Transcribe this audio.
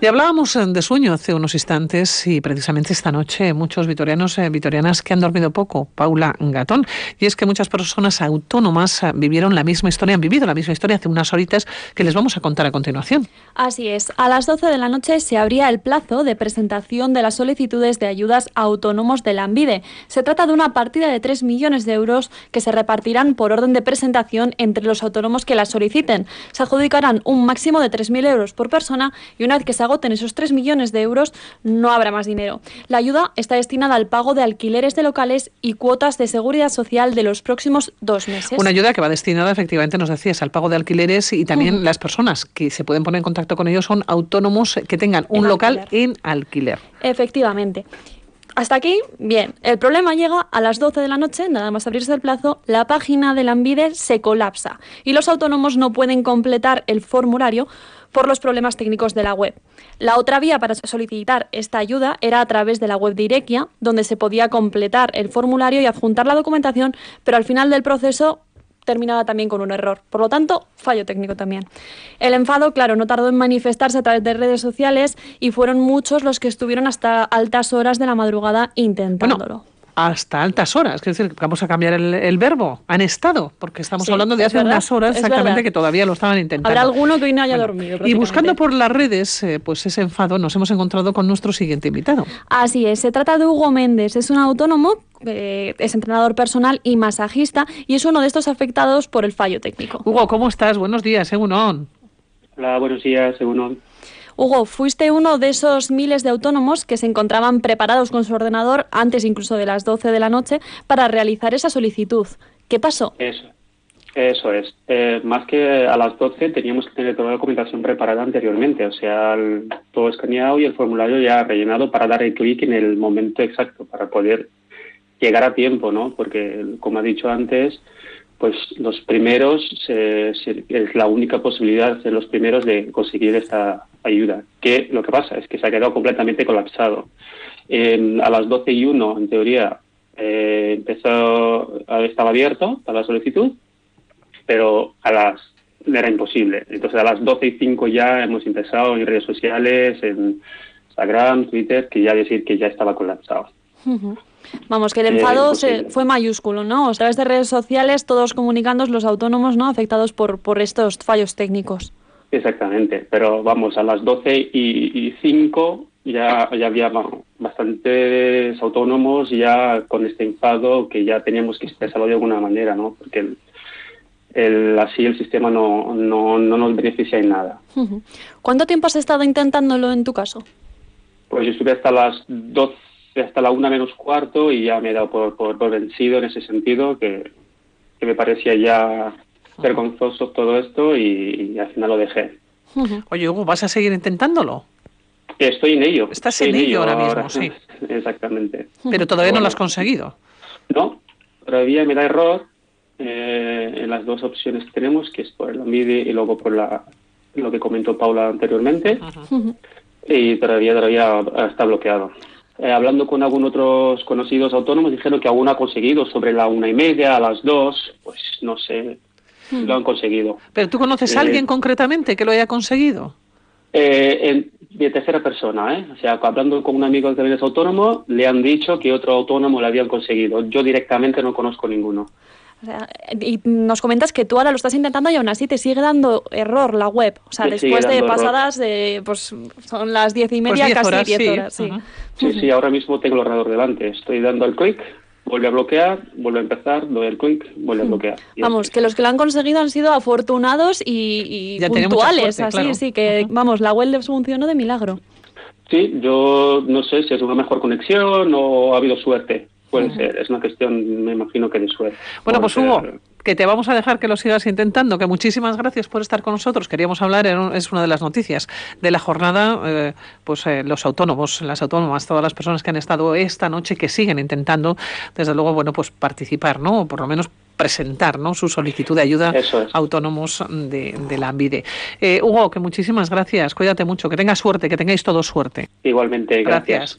Y hablábamos de sueño hace unos instantes y precisamente esta noche muchos vitorianos y vitorianas que han dormido poco, Paula Gatón, y es que muchas personas autónomas vivieron la misma historia, han vivido la misma historia hace unas horitas que les vamos a contar a continuación. Así es, a las 12 de la noche se abría el plazo de presentación de las solicitudes de ayudas a autónomos de Lanbide. Se trata de una partida de 3 millones de euros que se repartirán por orden de presentación entre los autónomos que las soliciten. Se adjudicarán un máximo de 3.000 euros por persona y una vez que se agoten esos 3 millones de euros no habrá más dinero. La ayuda está destinada al pago de alquileres de locales y cuotas de seguridad social de los próximos 2 meses. Una ayuda que va destinada, efectivamente, nos decías, al pago de alquileres y también las personas que se pueden poner en contacto con ellos son autónomos que tengan un local en alquiler. Efectivamente. Hasta aquí, bien. El problema llega a las 12 de la noche, nada más abrirse el plazo, la página de Lanbide se colapsa y los autónomos no pueden completar el formulario por los problemas técnicos de la web. La otra vía para solicitar esta ayuda era a través de la web de Irekia, donde se podía completar el formulario y adjuntar la documentación, pero al final del proceso terminaba también con un error. Por lo tanto, fallo técnico también. El enfado, claro, no tardó en manifestarse a través de redes sociales y fueron muchos los que estuvieron hasta altas horas de la madrugada intentándolo. Bueno, hasta altas horas, es decir, vamos a cambiar el verbo, han estado, porque estamos hablando de hace unas horas exactamente que todavía lo estaban intentando. Habrá alguno que hoy no haya dormido. Y buscando por las redes pues ese enfado, nos hemos encontrado con nuestro siguiente invitado. Así es, se trata de Hugo Méndez, es un autónomo, es entrenador personal y masajista y es uno de estos afectados por el fallo técnico. Hugo, ¿cómo estás? Buenos días, Egunon. Hola, buenos días, Egunon. Hugo, fuiste uno de esos miles de autónomos que se encontraban preparados con su ordenador antes incluso de las 12 de la noche para realizar esa solicitud. ¿Qué pasó? Eso es. Más que a las 12 teníamos que tener toda la documentación preparada anteriormente, o sea, todo escaneado y el formulario ya rellenado para dar el clic en el momento exacto, para poder llegar a tiempo, ¿no? Porque, como ha dicho antes, pues los primeros es la única posibilidad de los primeros de conseguir esta ayuda. Que lo que pasa es que se ha quedado completamente colapsado. A las 12:01, en teoría, estaba abierto para la solicitud, pero era imposible. Entonces, a las 12:05 ya hemos empezado en redes sociales, en Instagram, Twitter, que ya decir que ya estaba colapsado. Uh-huh. Vamos, que el enfado fue mayúsculo, ¿no? A través de redes sociales, todos comunicando los autónomos, ¿no?, afectados por estos fallos técnicos. Exactamente, pero vamos, a las 12:05 ya había bastantes autónomos ya con este enfado que ya teníamos que expresarlo de alguna manera, ¿no? Porque así el sistema no nos beneficia en nada. Uh-huh. ¿Cuánto tiempo has estado intentándolo en tu caso? Pues yo estuve hasta las 12, hasta la 1:45 y ya me he dado por vencido en ese sentido, que me parecía ya vergonzoso todo esto y al final lo dejé. Uh-huh. Oye, Hugo, ¿vas a seguir intentándolo? Estoy en ello. Estás en ello ahora mismo, sí. Exactamente. Pero todavía no lo has conseguido. No, todavía me da error en las dos opciones que tenemos, que es por el Lanbide y luego por lo que comentó Paula anteriormente. Uh-huh. Y todavía está bloqueado. Hablando con algunos otros conocidos autónomos, dijeron que alguno ha conseguido sobre la 1:30, a las 2, pues no sé, lo han conseguido. ¿Pero tú conoces a alguien concretamente que lo haya conseguido? De tercera persona, O sea, hablando con un amigo que también es autónomo, le han dicho que otro autónomo lo habían conseguido. Yo directamente no conozco ninguno. O sea, y nos comentas que tú ahora lo estás intentando y aún así te sigue dando error la web. O sea, después de pasadas, pues son las 10:30, pues casi 10 horas. Sí. Uh-huh. Sí, ahora mismo tengo el ordenador delante. Estoy dando el clic, vuelve a bloquear, vuelve a empezar, doy el clic, vuelve a bloquear. Vamos, que los que lo han conseguido han sido afortunados y puntuales. Suerte, así, claro. Sí, que vamos, la web les funcionó de milagro. Sí, yo no sé si es una mejor conexión o ha habido suerte. Puede ser, es una cuestión, me imagino, que de suerte. Bueno, pues Hugo, que te vamos a dejar que lo sigas intentando, que muchísimas gracias por estar con nosotros. Queríamos hablar, es una de las noticias de la jornada, los autónomos, las autónomas, todas las personas que han estado esta noche, que siguen intentando, desde luego, bueno, pues participar, ¿no? O por lo menos presentar, ¿no?, su solicitud de ayuda a autónomos de Lanbide. Hugo, que muchísimas gracias, cuídate mucho, que tengas suerte, que tengáis todos suerte. Igualmente, gracias.